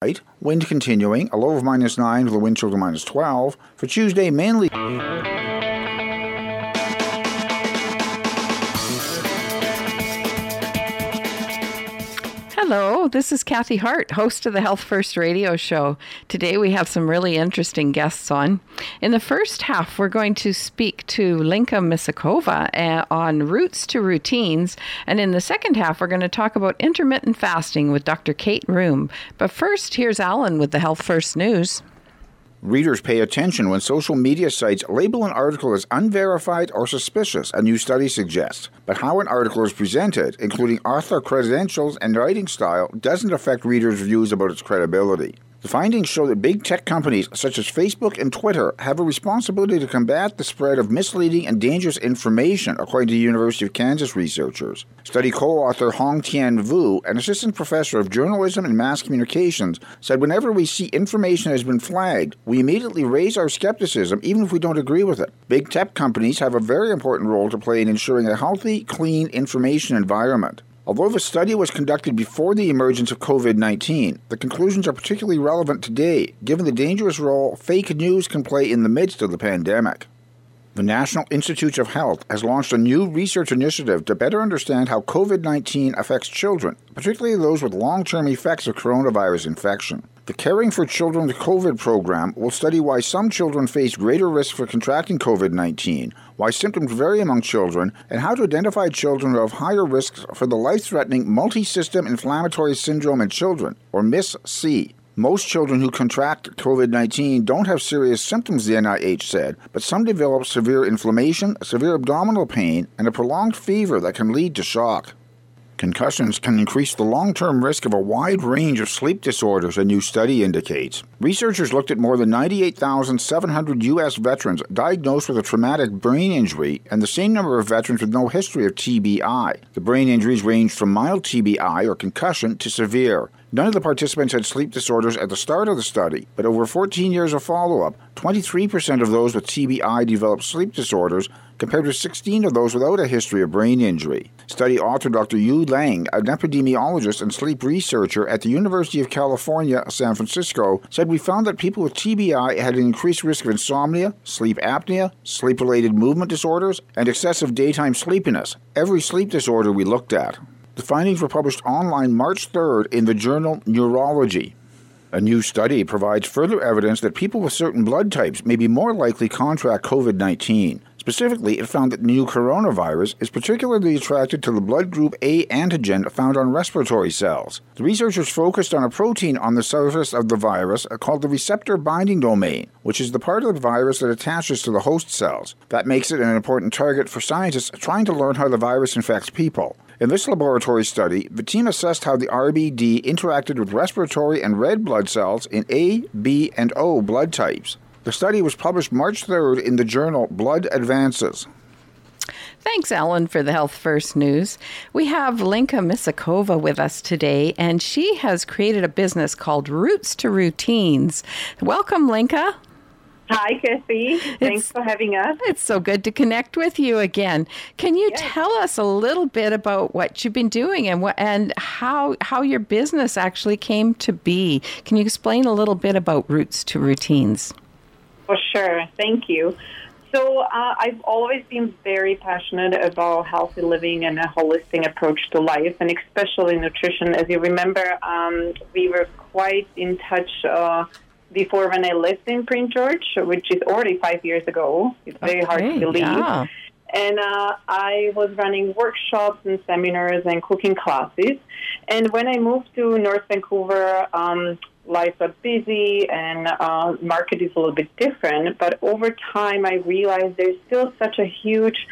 Wind continuing, a low of -9 with a wind chill to -12. For Tuesday, mainly... Hello, this is Kathy Hart, host of the Health First radio show. Today we have some really interesting guests on. In the first half, we're going to speak to Linka Misakova on roots to routines. And in the second half, we're going to talk about intermittent fasting with Dr. Kate Room. But first, here's Alan with the Health First News. Readers pay attention when social media sites label an article as unverified or suspicious, a new study suggests. But how an article is presented, including author credentials and writing style, doesn't affect readers' views about its credibility. The findings show that big tech companies such as Facebook and Twitter have a responsibility to combat the spread of misleading and dangerous information, according to the University of Kansas researchers. Study co-author Hong Tian Vu, an assistant professor of journalism and mass communications, said whenever we see information has been flagged, we immediately raise our skepticism even if we don't agree with it. Big tech companies have a very important role to play in ensuring a healthy, clean information environment. Although the study was conducted before the emergence of COVID-19, the conclusions are particularly relevant today, given the dangerous role fake news can play in the midst of the pandemic. The National Institutes of Health has launched a new research initiative to better understand how COVID-19 affects children, particularly those with long-term effects of coronavirus infection. The Caring for Children with COVID program will study why some children face greater risk for contracting COVID-19, why symptoms vary among children, and how to identify children who have higher risks for the life-threatening multi-system inflammatory syndrome in children, or MIS-C. Most children who contract COVID-19 don't have serious symptoms, the NIH said, but some develop severe inflammation, severe abdominal pain, and a prolonged fever that can lead to shock. Concussions can increase the long-term risk of a wide range of sleep disorders, a new study indicates. Researchers looked at more than 98,700 U.S. veterans diagnosed with a traumatic brain injury and the same number of veterans with no history of TBI. The brain injuries ranged from mild TBI or concussion to severe. None of the participants had sleep disorders at the start of the study, but over 14 years of follow-up, 23% of those with TBI developed sleep disorders, compared to 16 of those without a history of brain injury. Study author Dr. Yu Lang, an epidemiologist and sleep researcher at the University of California, San Francisco, said we found that people with TBI had an increased risk of insomnia, sleep apnea, sleep-related movement disorders, and excessive daytime sleepiness, every sleep disorder we looked at. The findings were published online March 3rd in the journal Neurology. A new study provides further evidence that people with certain blood types may be more likely to contract COVID-19. Specifically, it found that the new coronavirus is particularly attracted to the blood group A antigen found on respiratory cells. The researchers focused on a protein on the surface of the virus called the receptor binding domain, which is the part of the virus that attaches to the host cells. That makes it an important target for scientists trying to learn how the virus infects people. In this laboratory study, the team assessed how the RBD interacted with respiratory and red blood cells in A, B, and O blood types. The study was published March 3rd in the journal Blood Advances. Thanks, Alan, for the Health First News. We have Linka Misakova with us today, and she has created a business called Roots to Routines. Welcome, Linka. Hi, Kathy. Thanks for having us. It's so good to connect with you again. Can you tell us a little bit about what you've been doing and how your business actually came to be? Can you explain a little bit about Roots to Routines? For sure. Thank you. So I've always been very passionate about healthy living and a holistic approach to life, and especially nutrition. As you remember, we were quite in touch before when I lived in Prince George, which is already 5 years ago. It's very hard to believe. Yeah. And I was running workshops and seminars and cooking classes. And when I moved to North Vancouver, life got busy and market is a little bit different. But over time, I realized there's still such a huge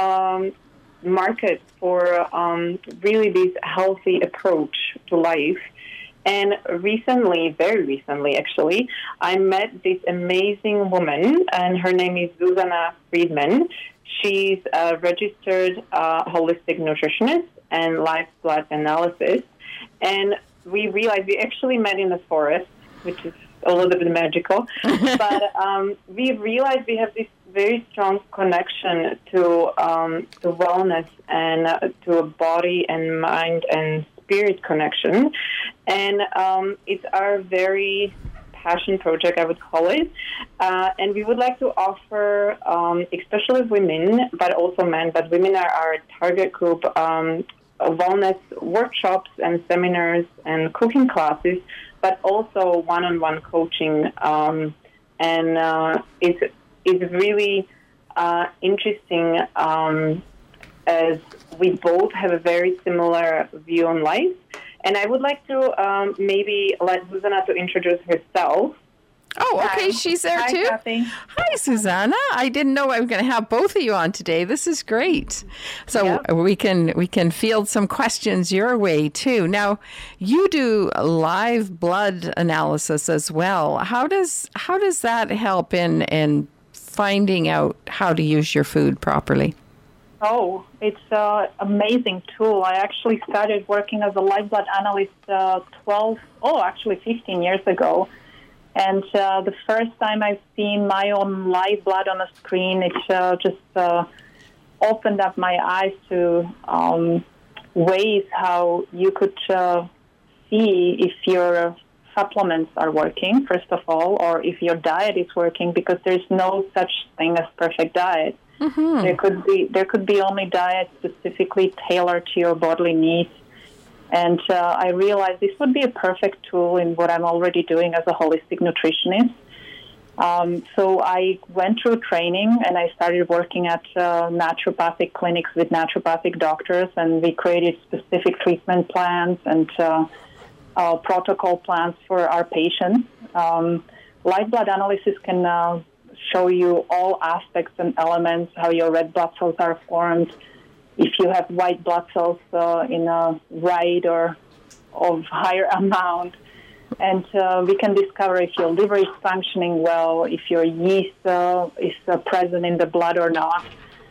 market for really this healthy approach to life. And recently, very recently actually, I met this amazing woman, and her name is Zuzana Friedman. She's a registered holistic nutritionist and live blood analysis. And we realized we actually met in the forest, which is a little bit magical. But we realized we have this very strong connection to wellness and to a body and mind and spirit connection. And it's our very passion project, I would call it. And we would like to offer, especially women, but also men, but women are our target group, wellness workshops and seminars and cooking classes, but also one-on-one coaching. And it's really interesting as we both have a very similar view on life. And I would like to maybe let Susanna to introduce herself. Oh, okay. She's there Hi, too. Kathy. Hi, Susanna. I didn't know I was going to have both of you on today. This is great. So Yep. we can field some questions your way too. Now, you do live blood analysis as well. How does that help in finding out how to use your food properly? Oh, it's an amazing tool. I actually started working as a live blood analyst 15 years ago. And the first time I've seen my own live blood on a screen, it just opened up my eyes to ways how you could see if your supplements are working, first of all, or if your diet is working, because there's no such thing as perfect diet. Mm-hmm. There could be only diets specifically tailored to your bodily needs. And I realized this would be a perfect tool in what I'm already doing as a holistic nutritionist. So I went through training and I started working at naturopathic clinics with naturopathic doctors, and we created specific treatment plans and protocol plans for our patients. Live blood analysis can show you all aspects and elements, how your red blood cells are formed, if you have white blood cells in a right or of higher amount. And we can discover if your liver is functioning well, if your yeast is present in the blood or not.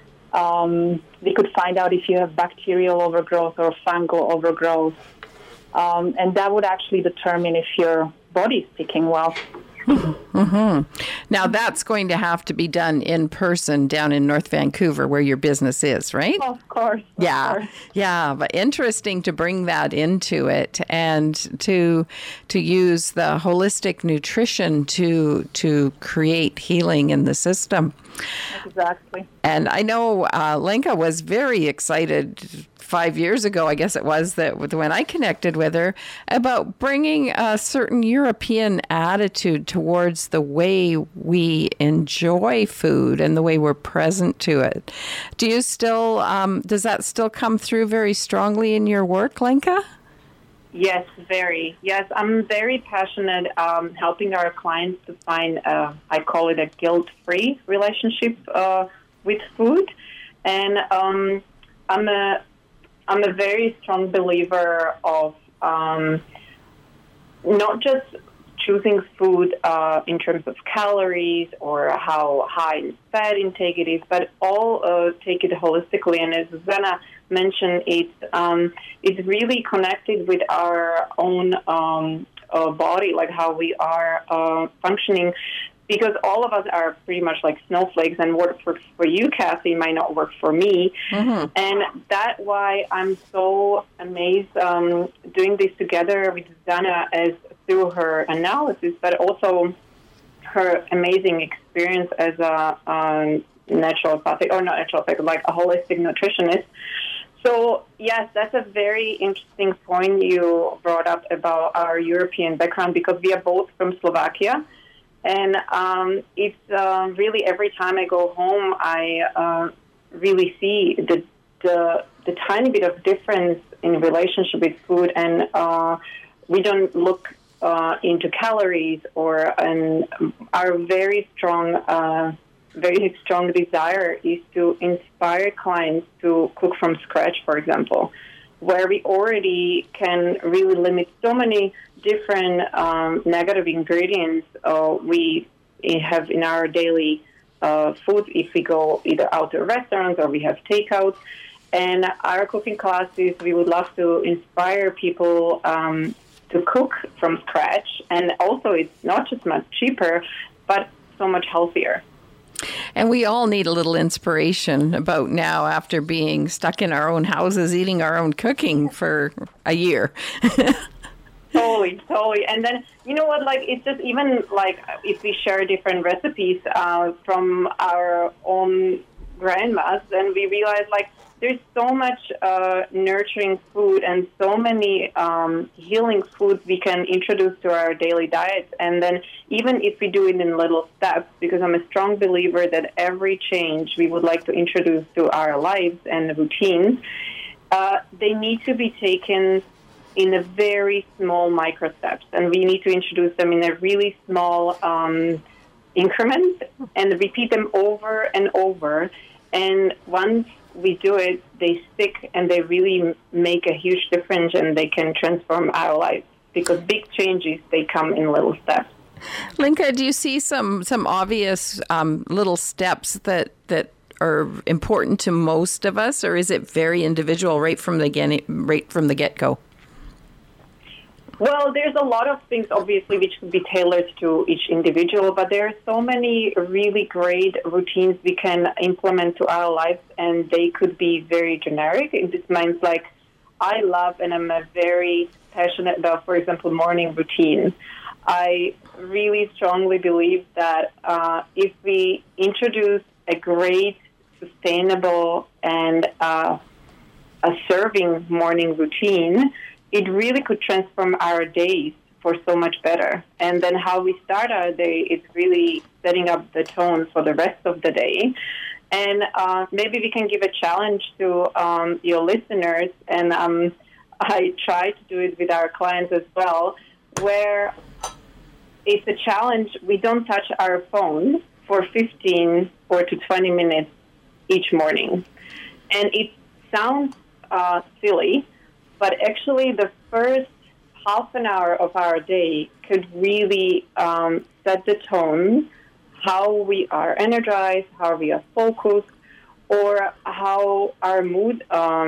We could find out if you have bacterial overgrowth or fungal overgrowth. And that would actually determine if your body is ticking well. Mm-hmm. Now, that's going to have to be done in person down in North Vancouver where your business is, right? Of course. Yeah, but interesting to bring that into it and to use the holistic nutrition to create healing in the system. Exactly. And I know Lenka was very excited 5 years ago, I guess it was, that when I connected with her, about bringing a certain European attitude towards the way we enjoy food and the way we're present to it. Do you still, does that still come through very strongly in your work, Lenka? Yes, very. Yes, I'm very passionate helping our clients to find, I call it a guilt-free relationship with food. And I'm a very strong believer of not just choosing food in terms of calories or how high in fat intake it is, but all take it holistically. And as Susanna mentioned, it's really connected with our own body, like how we are functioning. Because all of us are pretty much like snowflakes, and what works for you, Kathy, might not work for me. Mm-hmm. And that's why I'm so amazed doing this together with Susanna as through her analysis, but also her amazing experience as a naturopathic, or not naturopathic, like a holistic nutritionist. So, yes, that's a very interesting point you brought up about our European background, because we are both from Slovakia. And it's really every time I go home, I really see the tiny bit of difference in relationship with food, and we don't look into calories or our very strong desire is to inspire clients to cook from scratch, for example, where we already can really limit so many different negative ingredients we have in our daily food if we go either out to restaurants or we have takeouts. And our cooking classes, we would love to inspire people to cook from scratch. And also it's not just much cheaper, but so much healthier. And we all need a little inspiration about now after being stuck in our own houses, eating our own cooking for a year. Totally. And then, you know what, like, it's just even like if we share different recipes from our own grandmas, then we realize like there's so much nurturing food and so many healing foods we can introduce to our daily diets. And then even if we do it in little steps, because I'm a strong believer that every change we would like to introduce to our lives and routines, they need to be taken in a very small micro steps, and we need to introduce them in a really small increment and repeat them over and over. And once we do it, they stick and they really make a huge difference, and they can transform our lives, because big changes, they come in little steps. Linka, do you see some obvious little steps that are important to most of us, or is it very individual right from the get-go? Well, there's a lot of things, obviously, which could be tailored to each individual, but there are so many really great routines we can implement to our lives, and they could be very generic. This means, like, I love and I'm very passionate about, for example, morning routines. I really strongly believe that if we introduce a great, sustainable, and a serving morning routine, it really could transform our days for so much better. And then how we start our day is really setting up the tone for the rest of the day. And maybe we can give a challenge to your listeners, and I try to do it with our clients as well, where it's a challenge. We don't touch our phone for 15 or to 20 minutes each morning. And it sounds silly, but actually, the first half an hour of our day could really set the tone, how we are energized, how we are focused, or how our mood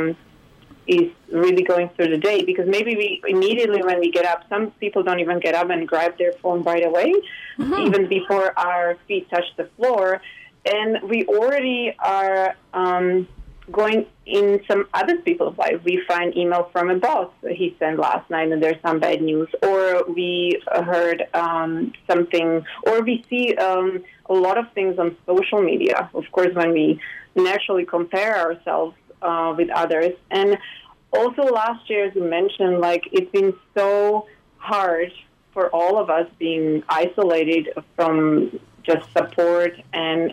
is really going through the day. Because maybe we immediately when we get up, some people don't even get up and grab their phone right away, even before our feet touch the floor. And we already are going in some other people's life. We find email from a boss he sent last night and there's some bad news, or we heard something, or we see a lot of things on social media, of course, when we naturally compare ourselves with others. And also last year, as you mentioned, like, it's been so hard for all of us being isolated from just support, and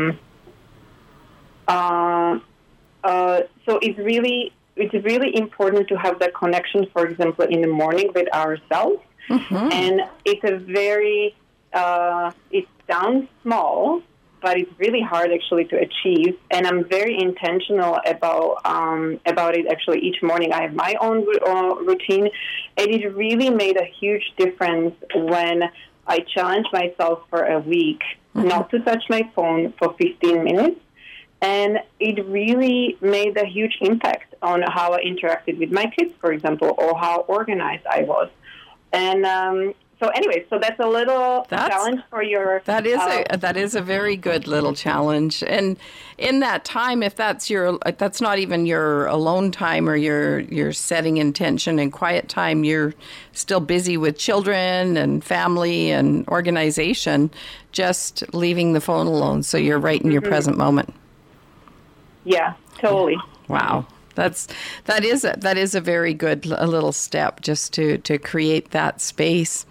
so it's really important to have that connection, for example, in the morning with ourselves. And it's a very, it sounds small, but it's really hard actually to achieve. And I'm very intentional about it actually each morning. I have my own routine, and it really made a huge difference when I challenged myself for a week not to touch my phone for 15 minutes. And it really made a huge impact on how I interacted with my kids, for example, or how organized I was. And so anyway, so that's a little challenge for your... That is a very good little challenge. And in that time, if that's not even your alone time or your setting intention and quiet time, you're still busy with children and family and organization, just leaving the phone alone so you're right in your present moment. Yeah, totally. Wow. That is a very good little step just to create that space.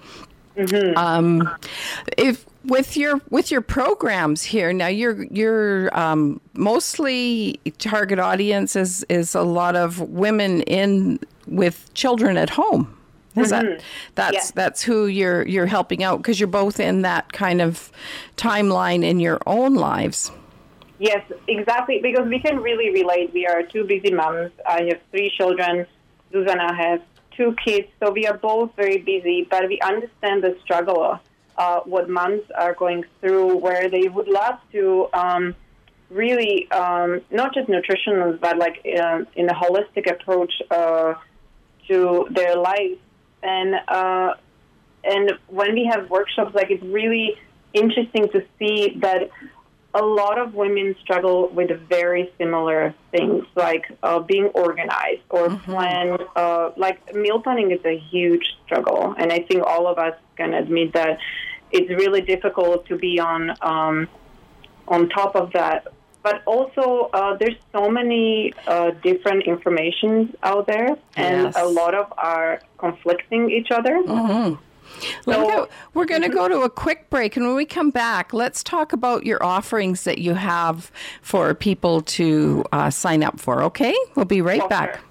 If with your programs here now, your mostly target audience is a lot of women with children at home. Is that's who you're helping out, because you're both in that kind of timeline in your own lives. Yes, exactly, because we can really relate. We are two busy moms. I have 3 children. Zuzana has 2 kids, so we are both very busy, but we understand the struggle, what moms are going through, where they would love to really, not just nutritional, but like in a holistic approach to their life. And when we have workshops, like, it's really interesting to see that a lot of women struggle with very similar things, like being organized or plan. Like meal planning is a huge struggle, and I think all of us can admit that it's really difficult to be on top of that. But also, there's so many different information out there, and a lot of are conflicting each other. So, we're going to go to a quick break, and when we come back, let's talk about your offerings that you have for people to sign up for, okay? We'll be right back.